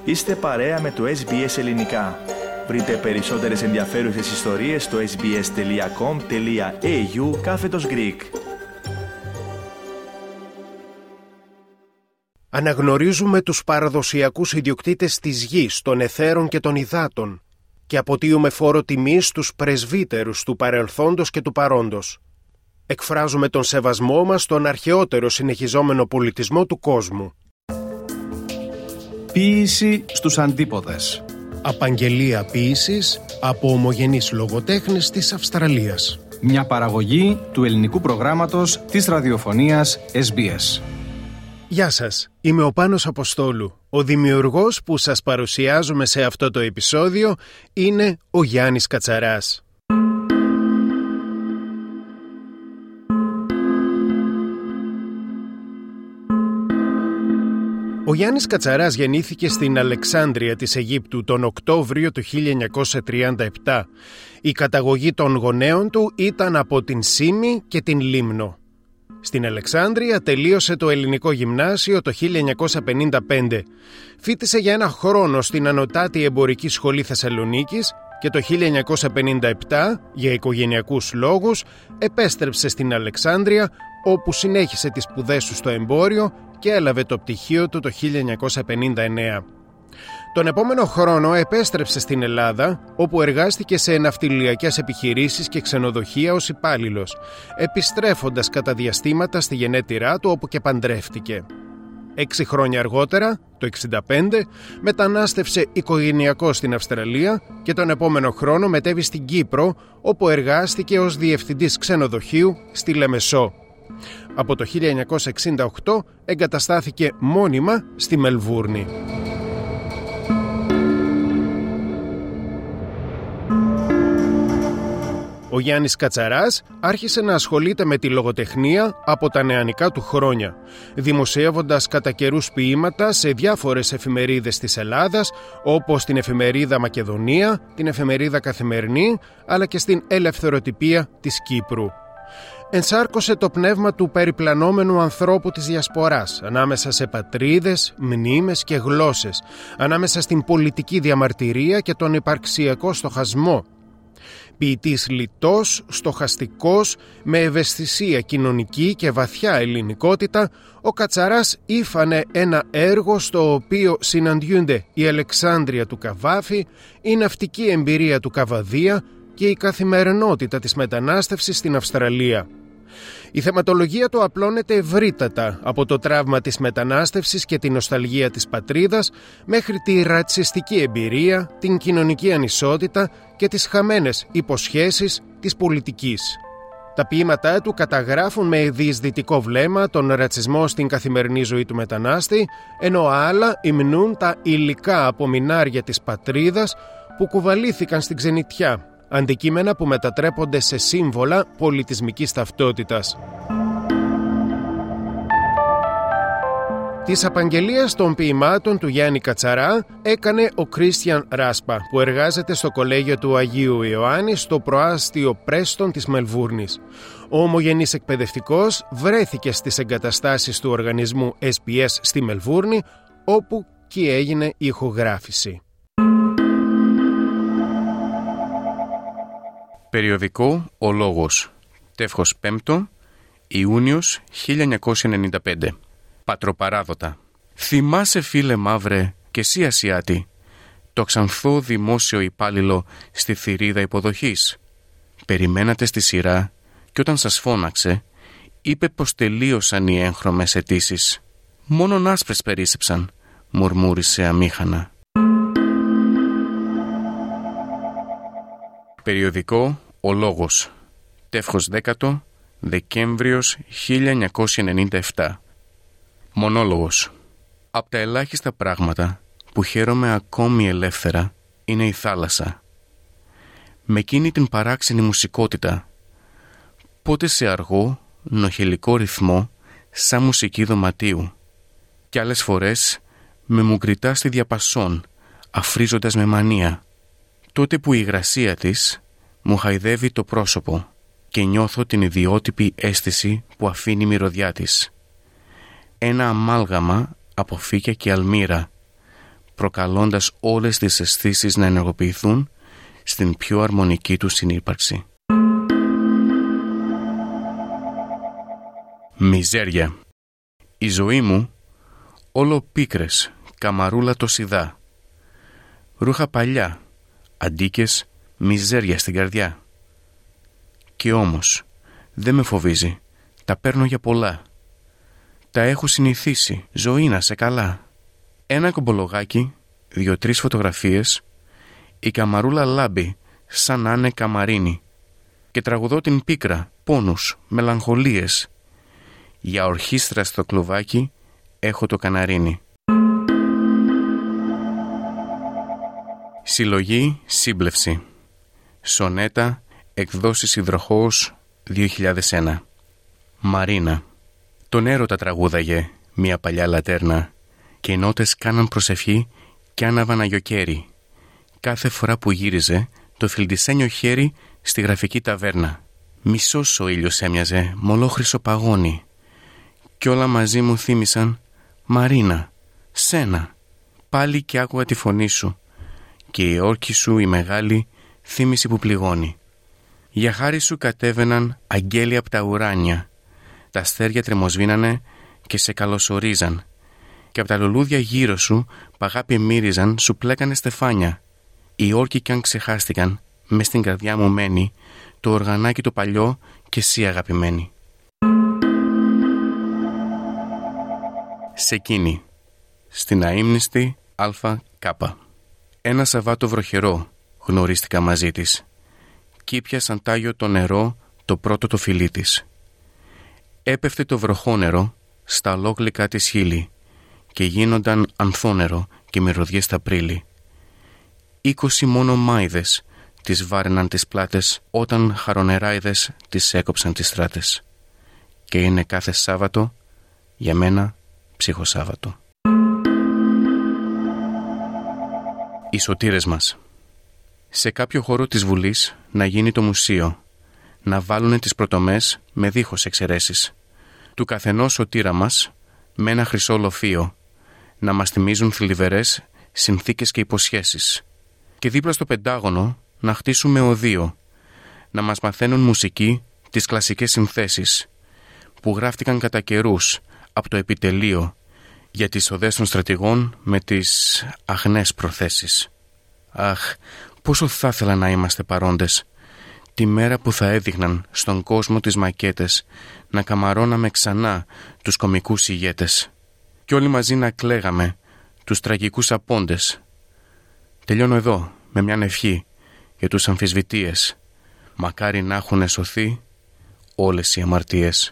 Είστε παρέα με το SBS Ελληνικά. Βρείτε περισσότερες ενδιαφέρουσες ιστορίες στο sbs.com.au/Greek. Αναγνωρίζουμε τους παραδοσιακούς ιδιοκτήτες της γης, των αιθέρων και των υδάτων και αποτείουμε φόρο τιμής στους πρεσβύτερους του παρελθόντος και του παρόντος. Εκφράζουμε τον σεβασμό μας στον αρχαιότερο συνεχιζόμενο πολιτισμό του κόσμου. Ποίηση στους αντίποδες. Απαγγελία ποίησης από ομογενείς λογοτέχνες της Αυστραλίας. Μια παραγωγή του ελληνικού προγράμματος της ραδιοφωνίας SBS. Γεια σας, είμαι ο Πάνος Αποστόλου. Ο δημιουργός που σας παρουσιάζουμε σε αυτό το επεισόδιο είναι ο Γιάννης Κατσαράς. Ο Γιάννης Κατσαράς γεννήθηκε στην Αλεξάνδρεια της Αιγύπτου τον Οκτώβριο του 1937. Η καταγωγή των γονέων του ήταν από την Σύμη και την Λίμνο. Στην Αλεξάνδρεια τελείωσε το ελληνικό γυμνάσιο το 1955. Φοίτησε για ένα χρόνο στην Ανωτάτη Εμπορική Σχολή Θεσσαλονίκης και το 1957, για οικογενειακούς λόγους, επέστρεψε στην Αλεξάνδρεια, όπου συνέχισε τις σπουδές του στο εμπόριο και έλαβε το πτυχίο του το 1959. Τον επόμενο χρόνο επέστρεψε στην Ελλάδα, όπου εργάστηκε σε ναυτιλιακές επιχειρήσεις και ξενοδοχεία ως υπάλληλος, επιστρέφοντας κατά διαστήματα στη γενέτειρά του, όπου και παντρεύτηκε. 6 χρόνια αργότερα, το 1965, μετανάστευσε οικογενειακός στην Αυστραλία και τον επόμενο χρόνο μετέβη στην Κύπρο, όπου εργάστηκε ως διευθυντής ξενοδοχείου στη Λεμεσό. Από το 1968 εγκαταστάθηκε μόνιμα στη Μελβούρνη. Ο Γιάννης Κατσαράς άρχισε να ασχολείται με τη λογοτεχνία από τα νεανικά του χρόνια, δημοσιεύοντας κατά καιρούς ποίηματα σε διάφορες εφημερίδες της Ελλάδας, όπως την εφημερίδα Μακεδονία, την εφημερίδα Καθημερινή, αλλά και στην Ελευθεροτυπία της Κύπρου. Ενσάρκωσε το πνεύμα του περιπλανόμενου ανθρώπου της διασποράς, ανάμεσα σε πατρίδες, μνήμες και γλώσσες, ανάμεσα στην πολιτική διαμαρτυρία και τον υπαρξιακό στοχασμό. Ποιητής λιτός, στοχαστικός, με ευαισθησία κοινωνική και βαθιά ελληνικότητα, ο Κατσαράς ήφανε ένα έργο στο οποίο συναντιούνται η Αλεξάνδρεια του Καβάφη, η ναυτική εμπειρία του Καβαδία και η καθημερινότητα της μετανάστευσης στην Αυστραλία. Η θεματολογία του απλώνεται ευρύτατα, από το τραύμα της μετανάστευσης και την νοσταλγία της πατρίδας μέχρι τη ρατσιστική εμπειρία, την κοινωνική ανισότητα και τις χαμένες υποσχέσεις της πολιτικής. Τα ποίηματά του καταγράφουν με διεισδυτικό βλέμμα τον ρατσισμό στην καθημερινή ζωή του μετανάστη, ενώ άλλα υμνούν τα υλικά απομεινάρια της πατρίδας που κουβαλήθηκαν στην ξενιτιά, αντικείμενα που μετατρέπονται σε σύμβολα πολιτισμικής ταυτότητας. Τις απαγγελίες των ποιημάτων του Γιάννη Κατσαρά έκανε ο Κρίστιαν Ράσπα, που εργάζεται στο κολέγιο του Αγίου Ιωάννη στο προάστιο Πρέστον της Μελβούρνης. Ο ομογενής εκπαιδευτικός βρέθηκε στις εγκαταστάσεις του οργανισμού SBS στη Μελβούρνη, όπου και έγινε η ηχογράφηση. Περιοδικό «Ο Λόγος», τεύχος 5, Ιούνιος 1995. Πατροπαράδοτα. Θυμάσαι, φίλε μαύρε, και εσύ Ασιάτη, το ξανθό δημόσιο υπάλληλο στη θηρίδα υποδοχής. Περιμένατε στη σειρά και όταν σας φώναξε, είπε πως τελείωσαν οι έγχρωμες αιτήσεις. Μόνον άσπρες περίσσεψαν, μουρμούρισε αμήχανα. Περιοδικό «Ο Λόγος», τεύχος 10, Δεκέμβριος 1997. Μονόλογος. Απ' τα ελάχιστα πράγματα που χαίρομαι ακόμη ελεύθερα είναι η θάλασσα. Με εκείνη την παράξενη μουσικότητα, πότε σε αργό, νοχελικό ρυθμό, σαν μουσική δωματίου, κι άλλες φορές με μουγκριτά στη διαπασόν, αφρίζοντας με μανία, τότε που η υγρασία της μου χαϊδεύει το πρόσωπο και νιώθω την ιδιότυπη αίσθηση που αφήνει η μυρωδιά της. Ένα αμάλγαμα από φύκια και αλμύρα προκαλώντας όλες τις αισθήσεις να ενεργοποιηθούν στην πιο αρμονική του συνύπαρξη. Μιζέρια. Η ζωή μου όλο πίκρες, καμαρούλα το σιδά. Ρούχα παλιά, αντίκες, μιζέρια στην καρδιά. Και όμως δεν με φοβίζει, τα παίρνω για πολλά. Τα έχω συνηθίσει, ζωή να σε καλά. Ένα κομπολογάκι, 2-3 φωτογραφίες, η καμαρούλα λάμπει σαν να είναι καμαρίνη. Και τραγουδώ την πίκρα, πόνους, μελαγχολίες. Για ορχήστρα στο κλουβάκι έχω το καναρίνι. Συλλογή σύμπλευση. Σονέτα, εκδόσεις Υδροχόος, 2001. Μαρίνα. Τον έρωτα τραγούδαγε μια παλιά λατέρνα και οι νότες κάναν προσευχή κι άναβαν αγιοκαίρι. Κάθε φορά που γύριζε το φιλτισένιο χέρι στη γραφική ταβέρνα. Μισός ο ήλιος έμοιαζε μ' ολόχρυσο παγόνι κι όλα μαζί μου θύμισαν «Μαρίνα, σένα». Πάλι κι άκουγα τη φωνή σου και η όρκη σου η μεγάλη θύμηση που πληγώνει. Για χάρη σου κατέβαιναν αγγέλια απ' τα ουράνια. Τα αστέρια τρεμοσβήνανε και σε καλωσορίζαν και απ' τα λουλούδια γύρω σου παγάπη μύριζαν, σου πλέκανε στεφάνια. Οι όρκοι κι αν ξεχάστηκαν, μες στην καρδιά μου μένει το οργανάκι το παλιό και εσύ αγαπημένη. Σε εκείνη, στην αείμνηστη ΑΚ. Ένα Σαββάτο βροχερό γνωρίστηκα μαζί της κι ήπια σαν τάγιο το νερό το πρώτο το φιλί της. Έπεφτε το βροχόνερο στα ολόγλυκά της χείλη και γίνονταν ανθόνερο και μυρωδιές στα πρίλη. 20 μόνο μάιδες τις βάραιναν τις πλάτες όταν χαρονεράιδες τις έκοψαν τις στράτες. Και είναι κάθε Σάββατο για μένα ψυχοσάββατο. Οι σωτήρες μας. Σε κάποιο χώρο της Βουλής να γίνει το μουσείο, να βάλουνε τις πρωτομές με δίχως εξαιρέσεις. Του καθενός σωτήρα μας με ένα χρυσό λοφείο, να μας θυμίζουν θλιβερές συνθήκες και υποσχέσεις. Και δίπλα στο Πεντάγωνο να χτίσουμε οδείο, να μας μαθαίνουν μουσική τις κλασικές συνθέσεις, που γράφτηκαν κατά καιρούς από το επιτελείο για τις οδές των στρατηγών με τις αγνές προθέσεις. Αχ, πόσο θα ήθελα να είμαστε παρόντες τη μέρα που θα έδειχναν στον κόσμο τις μακέτες, να καμαρώναμε ξανά τους κομικούς ηγέτες και όλοι μαζί να κλαίγαμε τους τραγικούς απόντες. Τελειώνω εδώ με μια ευχή για τους αμφισβητείες. Μακάρι να έχουν σωθεί όλες οι αμαρτίες.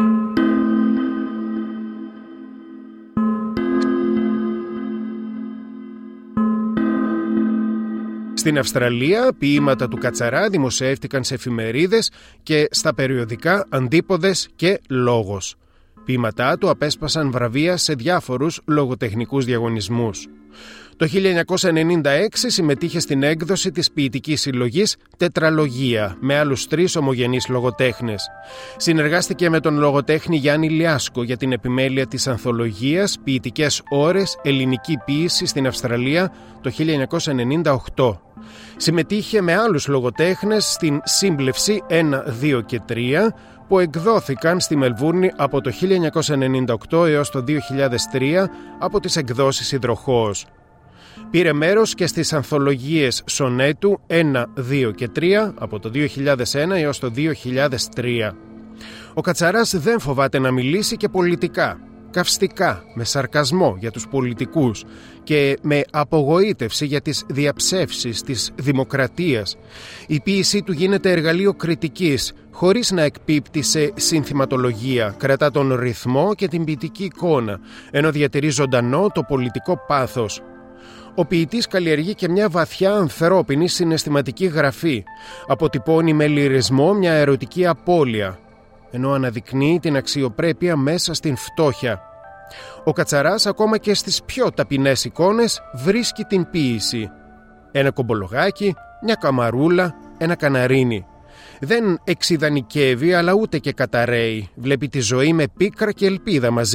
Στην Αυστραλία, ποίηματα του Κατσαρά δημοσιεύτηκαν σε εφημερίδες και στα περιοδικά Αντίποδες και Λόγος. Ποίηματά του απέσπασαν βραβεία σε διάφορους λογοτεχνικούς διαγωνισμούς. Το 1996 συμμετείχε στην έκδοση της ποιητικής συλλογής «Τετραλογία» με άλλους 3 ομογενείς λογοτέχνες. Συνεργάστηκε με τον λογοτέχνη Γιάννη Λιάσκο για την επιμέλεια της ανθολογίας «Ποιητικές ώρες, ελληνική ποίηση στην Αυστραλία» το 1998. Συμμετείχε με άλλους λογοτέχνες στην σύμπλευση 1, 2 και 3 που εκδόθηκαν στη Μελβούρνη από το 1998 έως το 2003 από τις εκδόσεις Υδροχόος. Πήρε μέρος και στις ανθολογίες Σονέτου 1, 2 και 3 από το 2001 έως το 2003. Ο Κατσαράς δεν φοβάται να μιλήσει και πολιτικά, καυστικά, με σαρκασμό για τους πολιτικούς και με απογοήτευση για τις διαψεύσεις της δημοκρατίας. Η ποίησή του γίνεται εργαλείο κριτικής, χωρίς να εκπίπτει σε συνθηματολογία, κρατά τον ρυθμό και την ποιητική εικόνα, ενώ διατηρεί ζωντανό το πολιτικό πάθος. Ο ποιητής καλλιεργεί και μια βαθιά ανθρώπινη συναισθηματική γραφή. Αποτυπώνει με λυρισμό μια ερωτική απώλεια, ενώ αναδεικνύει την αξιοπρέπεια μέσα στην φτώχεια. Ο Κατσαράς ακόμα και στις πιο ταπεινές εικόνες βρίσκει την ποίηση. Ένα κομπολογάκι, μια καμαρούλα, ένα καναρίνι. Δεν εξιδανικεύει αλλά ούτε και καταραίει. Βλέπει τη ζωή με πίκρα και ελπίδα μαζί.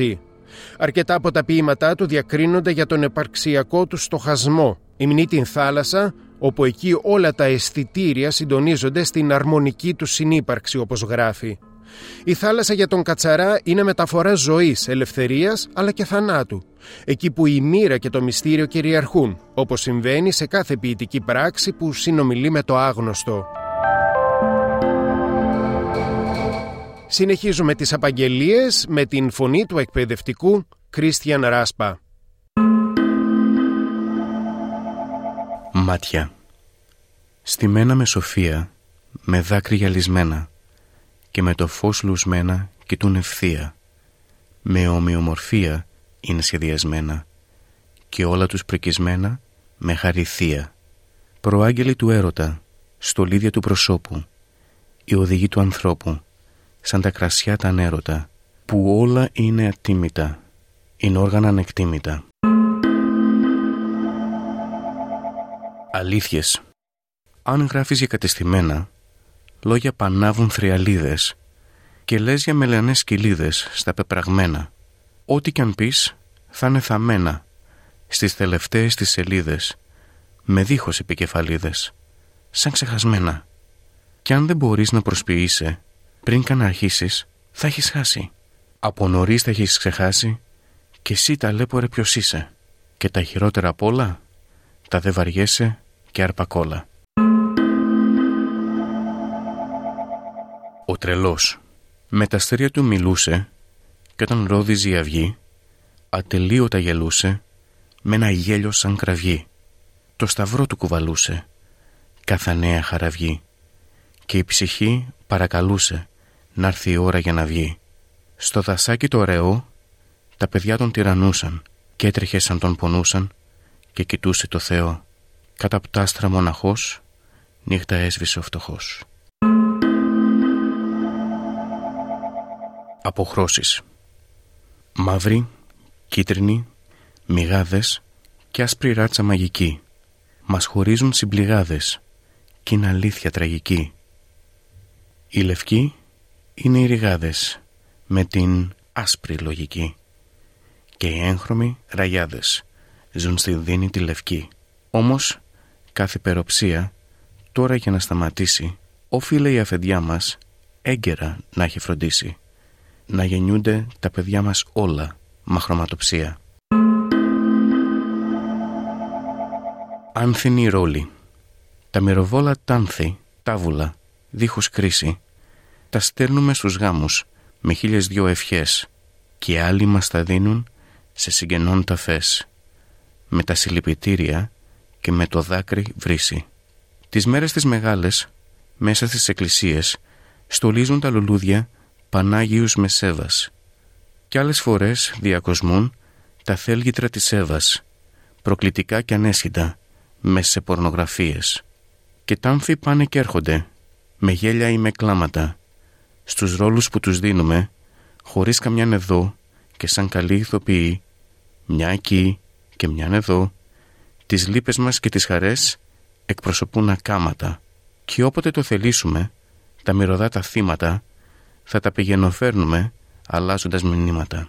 Αρκετά από τα ποίηματά του διακρίνονται για τον επαρξιακό του στοχασμό. Υμνεί την θάλασσα, όπου εκεί όλα τα αισθητήρια συντονίζονται στην αρμονική του συνύπαρξη, όπως γράφει. Η θάλασσα για τον Κατσαρά είναι μεταφορά ζωής, ελευθερίας αλλά και θανάτου. Εκεί που η μοίρα και το μυστήριο κυριαρχούν, όπως συμβαίνει σε κάθε ποιητική πράξη που συνομιλεί με το άγνωστο. Συνεχίζουμε τις απαγγελίες με την φωνή του εκπαιδευτικού Κρίστιαν Ράσπα. Μάτια. Στημένα με σοφία, με δάκρυ γυαλισμένα και με το φως λουσμένα κοιτούν ευθεία. Με ομοιομορφία είναι σχεδιασμένα και όλα τους πρικισμένα με χαρηθία. Προάγγελοι του έρωτα, στολίδια του προσώπου, οι οδηγοί του ανθρώπου, σαν τα κρασιά τα ανέρωτα, που όλα είναι ατίμητα, είναι όργανα ανεκτήμητα. Αλήθειες. Αν γράφεις για κατεστημένα, λόγια πανάβουν θριαλίδες και λες για μελανές σκυλίδες στα πεπραγμένα. Ό,τι κι αν πεις θα είναι θαμμένα στις τελευταίες τις σελίδες, με δίχως επικεφαλίδες, σαν ξεχασμένα. Κι αν δεν μπορείς να προσποιείσαι, πριν καν αρχίσεις, θα έχεις χάσει. Από νωρίς θα έχεις ξεχάσει και εσύ ταλέπορε ποιος είσαι. Και τα χειρότερα απ' όλα, τα δε βαριέσαι και αρπακόλα. Ο τρελός. Με τα αστέρια του μιλούσε και όταν ρόδιζε η αυγή, ατελείωτα γελούσε με ένα γέλιο σαν κραυγή. Το σταυρό του κουβαλούσε κάθε νέα χαραυγή και η ψυχή παρακαλούσε να έρθει η ώρα για να βγει. Στο δασάκι το ωραίο τα παιδιά τον τυραννούσαν και έτρεχε σαν τον πονούσαν και κοιτούσε το Θεό. Κάτω απ' τ' άστρα μοναχός νύχτα έσβησε ο φτωχός. Αποχρώσεις. Μαύρη, κίτρινη, μυγάδες και άσπρη ράτσα μαγική μας χωρίζουν συμπληγάδες κι είναι αλήθεια τραγική. Οι λευκοί είναι οι ρηγάδες με την άσπρη λογική και οι έγχρωμοι ραγιάδες ζουν στη δίνη τη λευκή. Όμως κάθε υπεροψία τώρα για να σταματήσει όφιλε η αφεντιά μας έγκαιρα να έχει φροντίσει να γεννιούνται τα παιδιά μας όλα μαχρωματοψία. Άνθινη ρόλη. Τα μυροβόλα τάνθη, τάβουλα, δίχως κρίση, τα στέλνουμε στους γάμους με 1002 ευχές και άλλοι μας τα δίνουν σε συγγενών ταφές, με τα συλληπιτήρια και με το δάκρυ βρύση. Τις μέρες τις μεγάλες, μέσα στις εκκλησίες, στολίζουν τα λουλούδια Πανάγιους με σέβας κι άλλες φορές διακοσμούν τα θέλγητρα της Εύας, προκλητικά κι ανέσχυτα, μέσα σε πορνογραφίες. Και τάμφοι πάνε και έρχονται, με γέλια ή με κλάματα, στους ρόλους που τους δίνουμε, χωρίς καμιάν εδώ και σαν καλοί ηθοποιοί, μια εκεί και μιαν εδώ, τις λύπες μας και τις χαρές εκπροσωπούν ακάματα. Και όποτε το θελήσουμε, τα μυρωδά τα θύματα θα τα πηγαινοφέρνουμε αλλάζοντας μηνύματα.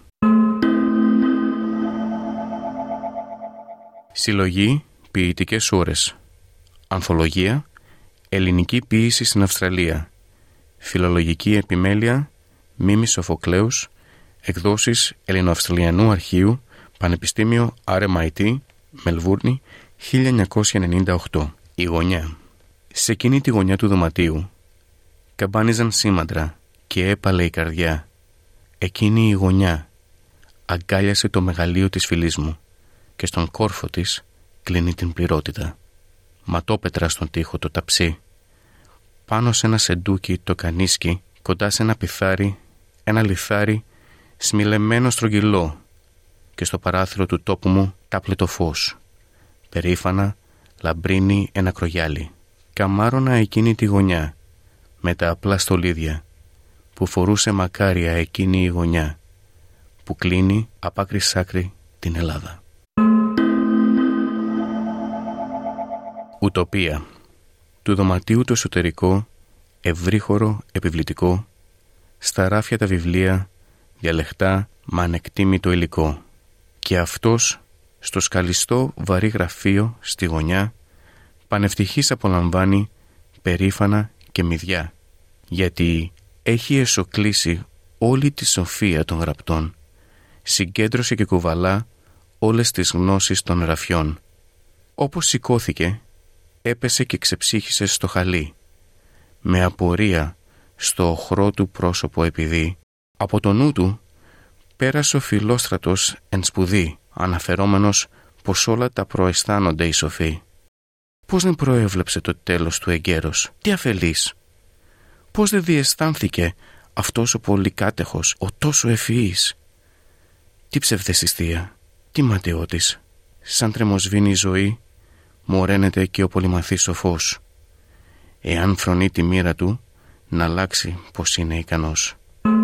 Συλλογή ποιητικές ώρες. Ανθολογία Ελληνική ποίηση στην Αυστραλία. Φιλολογική επιμέλεια Μίμης Σοφοκλέους. Εκδόσεις Ελληνοαυστραλιανού Αρχείου, Πανεπιστήμιο RMIT, Μελβούρνη, 1998. Η γωνιά. Σε εκείνη τη γωνιά του δωματίου καμπάνιζαν σήμαντρα και έπαλε η καρδιά. Εκείνη η γωνιά αγκάλιασε το μεγαλείο της φυλής μου και στον κόρφο της κλείνει την πληρότητα. Ματόπετρα στον τοίχο το ταψί, πάνω σε ένα σεντούκι το κανίσκι, κοντά σε ένα πιθάρι, ένα λιθάρι σμιλεμένο στρογγυλό και στο παράθυρο του τόπου μου τάπλε το φως. Περήφανα λαμπρίνει ένα κρογιάλι. Καμάρωνα εκείνη τη γωνιά με τα απλά στολίδια που φορούσε μακάρια εκείνη η γωνιά που κλείνει απ' άκρη σ' άκρη την Ελλάδα. Ουτοπία. Του δωματίου το εσωτερικό, ευρύχωρο, επιβλητικό, στα ράφια τα βιβλία, διαλεχτά, με ανεκτήμητο υλικό. Και αυτός, στο σκαλιστό βαρύ γραφείο στη γωνιά, πανευτυχής απολαμβάνει περήφανα και μηδιά, γιατί έχει εσωκλήσει όλη τη σοφία των γραπτών, συγκέντρωσε και κουβαλά όλες τις γνώσεις των ραφιών. Όπως σηκώθηκε, έπεσε και ξεψύχησε στο χαλί, με απορία στο οχρό του πρόσωπο, επειδή από το νου του πέρασε ο Φιλόστρατος εν σπουδή, αναφερόμενος πως όλα τα προαισθάνονται οι σοφοί. Πώς δεν προέβλεψε το τέλος του εγκαίρος, τι αφελής! Πώς δεν διαισθάνθηκε αυτός ο πολυκάτεχος, ο τόσο ευφυής! Τι ψευδαισθησία, τι ματαιότης! Σαν τρεμοσβήνει η ζωή, μοραίνεται και ο πολυμαθής σοφός, εάν φρονεί τη μοίρα του να αλλάξει πως είναι ικανός.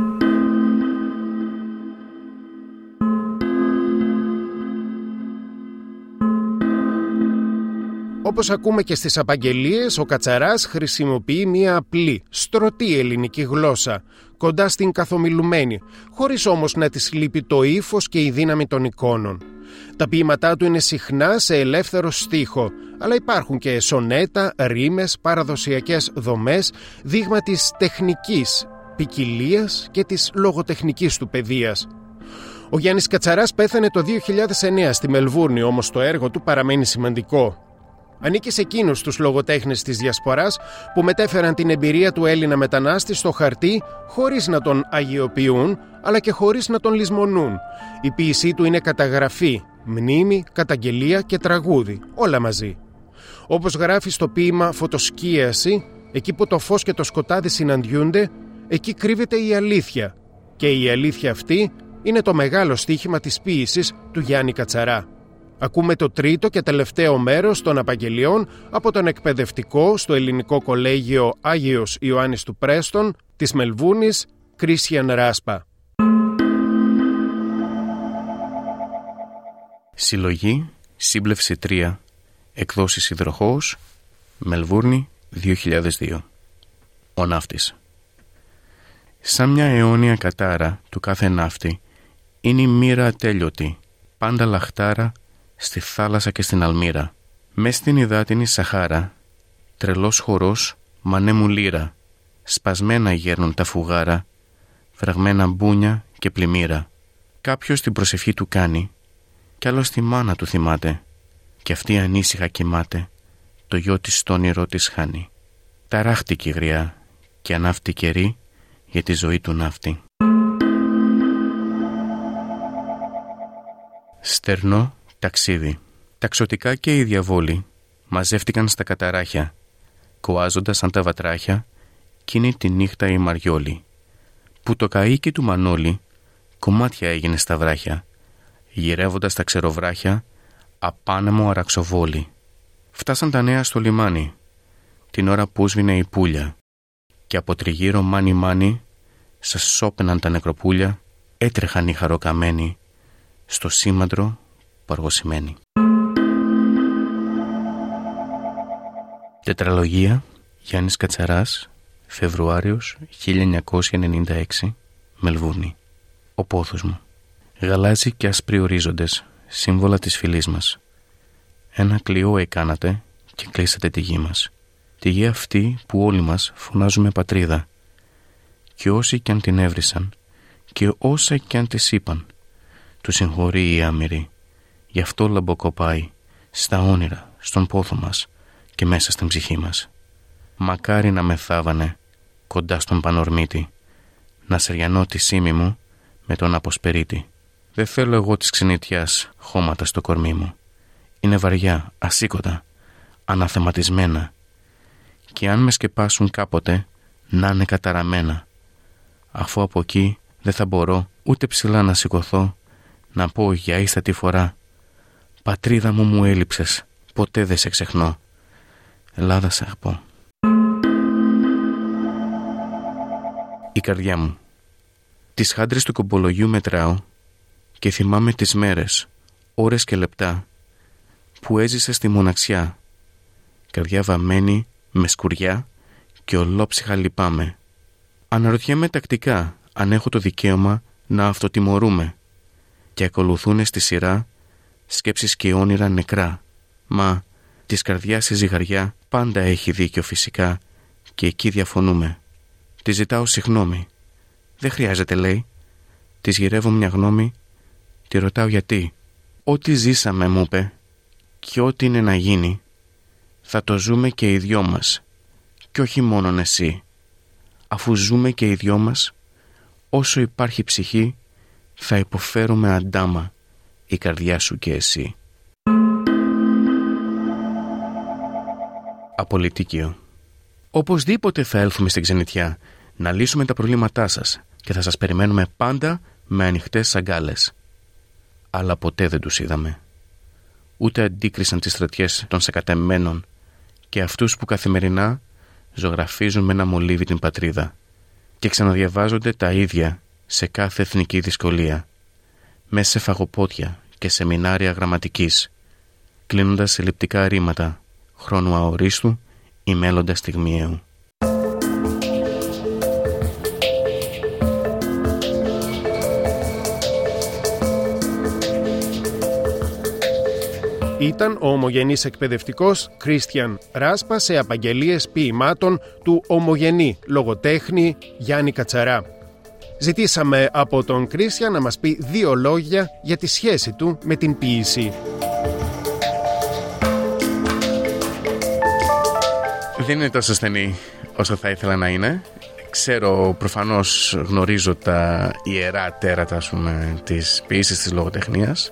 Όπως ακούμε και στις απαγγελίες, ο Κατσαράς χρησιμοποιεί μία απλή, στρωτή ελληνική γλώσσα, κοντά στην καθομιλουμένη, χωρίς όμως να της λείπει το ύφος και η δύναμη των εικόνων. Τα ποίηματά του είναι συχνά σε ελεύθερο στίχο, αλλά υπάρχουν και σονέτα, ρήμες, παραδοσιακές δομές, δείγμα της τεχνικής ποικιλίας και της λογοτεχνικής του παιδείας. Ο Γιάννης Κατσαράς πέθανε το 2009 στη Μελβούρνη, όμως το έργο του παραμένει σημαντικό. Ανήκει σε εκείνους τους λογοτέχνες της Διασποράς που μετέφεραν την εμπειρία του Έλληνα μετανάστη στο χαρτί χωρίς να τον αγιοποιούν, αλλά και χωρίς να τον λησμονούν. Η ποίησή του είναι καταγραφή, μνήμη, καταγγελία και τραγούδι, όλα μαζί. Όπως γράφει στο ποίημα «Φωτοσκίαση», εκεί που το φως και το σκοτάδι συναντιούνται, εκεί κρύβεται η αλήθεια. Και η αλήθεια αυτή είναι το μεγάλο στοίχημα της ποίησης του Γιάννη Κατσαρά. Ακούμε το τρίτο και τελευταίο μέρος των απαγγελιών από τον εκπαιδευτικό στο Ελληνικό Κολέγιο Άγιος Ιωάννης του Πρέστον της Μελβούρνης, Κρίσιαν Ράσπα. Συλλογή, σύμπλευση 3, εκδόσεις Υδροχόος, Μελβούρνη, 2002. Ο ναύτης. Σαν μια αιώνια κατάρα του κάθε ναύτη είναι η μοίρα ατέλειωτη, πάντα λαχτάρα στη θάλασσα και στην αλμύρα. Μες στην υδάτινη Σαχάρα, τρελός χορός μανέ μου λύρα, σπασμένα γέρνουν τα φουγάρα, φραγμένα μπούνια και πλημμύρα. Κάποιος την προσευχή του κάνει, κι άλλος τη μάνα του θυμάται, κι αυτή ανήσυχα κοιμάται, το γιο της στο όνειρό της χάνει. Ταράχτηκε η γριά και ανάφτη καιρή για τη ζωή του ναύτη. Στερνό ταξίδι. Ταξωτικά και οι διαβόλοι μαζεύτηκαν στα καταράχια, κοάζοντας σαν τα βατράχια εκείνη τη νύχτα η Μαριόλη, που το καΐκι του Μανώλη κομμάτια έγινε στα βράχια, γυρεύοντας τα ξεροβράχια απάνεμο αραξοβόλι. Φτάσαν τα νέα στο λιμάνι, την ώρα που σβήνε η πουλια, και από τριγύρω μάνι σας σώπαιναν τα νεκροπούλια, έτρεχαν οι χαροκαμένοι στο σήμαντρο που αργοσημένοι. Τετραλογία, Γιάννης Κατσαράς, Φεβρουάριος 1996, Μελβούρνη. Ο πόθος μου. Γαλάζι και άσπροι ορίζοντες, σύμβολα της φυλής μας. Ένα κλειό εκάνατε και κλείσατε τη γη μας. Τη γη αυτή που όλοι μας φωνάζουμε πατρίδα. Και όσοι κι αν την έβρισαν και όσα κι αν της είπαν, του συγχωρεί η άμυρη. Γι' αυτό λαμποκοπάει στα όνειρα, στον πόθο μας και μέσα στην ψυχή μας. Μακάρι να με θάβανε κοντά στον Πανορμίτη, να σεριανώ τη σήμη μου με τον Αποσπερίτη. Δεν θέλω εγώ της ξενιτιάς χώματα στο κορμί μου. Είναι βαριά, ασήκωτα, αναθεματισμένα, και αν με σκεπάσουν κάποτε να είναι καταραμένα, αφού από εκεί δεν θα μπορώ ούτε ψηλά να σηκωθώ, να πω για ίστατη φορά, πατρίδα μου μου έλειψες, ποτέ δεν σε ξεχνώ, Ελλάδα σ' αγαπώ. Η καρδιά μου. Τις χάντρες του κομπολογιού μετράω και θυμάμαι τις μέρες, ώρες και λεπτά που έζησα στη μοναξιά, καρδιά βαμμένη με σκουριά και ολόψυχα λυπάμαι. Αναρωτιέμαι τακτικά αν έχω το δικαίωμα να αυτοτιμωρούμε και ακολουθούν στη σειρά σκέψεις και όνειρα νεκρά. Μα της καρδιάς η ζυγαριά πάντα έχει δίκιο φυσικά και εκεί διαφωνούμε. Της ζητάω συγγνώμη. Δεν χρειάζεται, λέει. Της γυρεύω μια γνώμη, τη ρωτάω γιατί. Ό,τι ζήσαμε, μου είπε, και ό,τι είναι να γίνει, θα το ζούμε και οι δυο μας, κι όχι μόνον εσύ. Αφού ζούμε και οι δυο μας, όσο υπάρχει ψυχή, θα υποφέρουμε αντάμα, η καρδιά σου και εσύ. Απολυτίκιο. Οπωσδήποτε θα έλθουμε στην ξενιτιά να λύσουμε τα προβλήματά σας και θα σας περιμένουμε πάντα με ανοιχτές αγκάλες. Αλλά ποτέ δεν τους είδαμε. Ούτε αντίκρισαν τις στρατιές των σεκατεμένων και αυτούς που καθημερινά ζωγραφίζουν με ένα μολύβι την πατρίδα και ξαναδιαβάζονται τα ίδια σε κάθε εθνική δυσκολία, μέσα σε φαγοπότια και σεμινάρια γραμματικής, κλείνοντας σε λειπτικά ρήματα χρόνου αορίστου ή μέλλοντα στιγμιαίου. Ήταν ο ομογενής εκπαιδευτικός Κρίστιαν Ράσπα σε απαγγελίες ποιημάτων του ομογενή λογοτέχνη Γιάννη Κατσαρά. Ζητήσαμε από τον Κρίστιαν να μας πει 2 λόγια για τη σχέση του με την ποίηση. Δεν είναι τόσο στενή όσο θα ήθελα να είναι. Ξέρω, προφανώς γνωρίζω τα ιερά τέρατα, ας πούμε, της ποίησης, της λογοτεχνίας,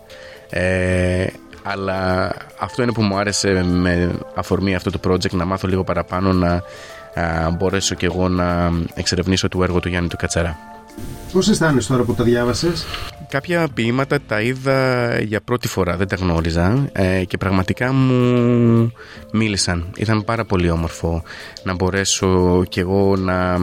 αλλά αυτό είναι που μου άρεσε με αφορμή αυτό το project, να μάθω λίγο παραπάνω, να μπορέσω κι εγώ να εξερευνήσω το έργο του Γιάννη του Κατσαρά. Πώς αισθάνεσαι τώρα που τα διάβασες? Κάποια ποίηματα τα είδα για πρώτη φορά, δεν τα γνώριζα και πραγματικά μου μίλησαν. Ήταν πάρα πολύ όμορφο να μπορέσω κι εγώ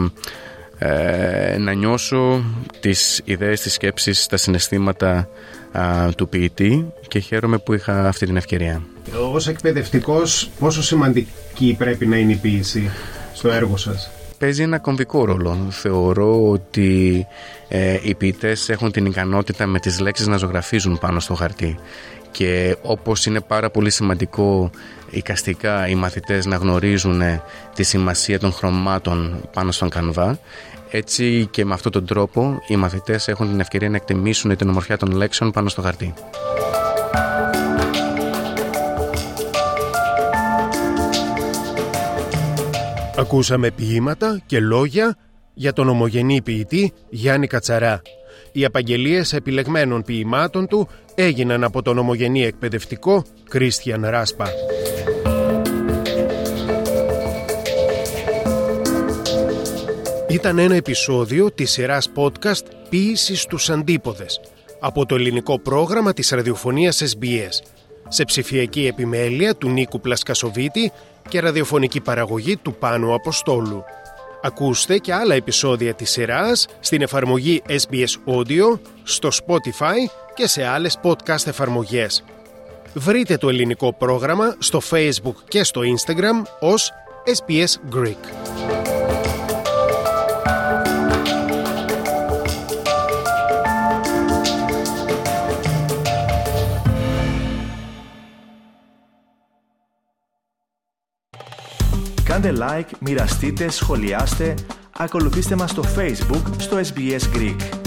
να νιώσω τις ιδέες, τις σκέψεις, τα συναισθήματα του ποιητή και χαίρομαι που είχα αυτή την ευκαιρία. Ως εκπαιδευτικός, πόσο σημαντική πρέπει να είναι η ποίηση στο έργο σας? Παίζει ένα κομβικό ρόλο. Θεωρώ ότι οι ποιητές έχουν την ικανότητα με τις λέξεις να ζωγραφίζουν πάνω στο χαρτί και όπως είναι πάρα πολύ σημαντικό εικαστικά οι μαθητές να γνωρίζουν τη σημασία των χρωμάτων πάνω στον κανβά, έτσι και με αυτόν τον τρόπο οι μαθητές έχουν την ευκαιρία να εκτιμήσουν την ομορφιά των λέξεων πάνω στο χαρτί. Ακούσαμε ποίηματα και λόγια για τον ομογενή ποιητή Γιάννη Κατσαρά. Οι απαγγελίες επιλεγμένων ποιημάτων του έγιναν από τον ομογενή εκπαιδευτικό Κρίστιαν Ράσπα. Ήταν ένα επεισόδιο της σειράς podcast «Ποίηση στους Αντίποδες» από το ελληνικό πρόγραμμα της ραδιοφωνίας SBS, σε ψηφιακή επιμέλεια του Νίκου Πλασκασοβίτη και ραδιοφωνική παραγωγή του Πάνου Αποστόλου. Ακούστε και άλλα επεισόδια της σειράς στην εφαρμογή SBS Audio, στο Spotify και σε άλλες podcast εφαρμογές. Βρείτε το ελληνικό πρόγραμμα στο Facebook και στο Instagram ως SBS Greek. Κάντε like, μοιραστείτε, σχολιάστε, ακολουθήστε μας στο Facebook, στο SBS Greek.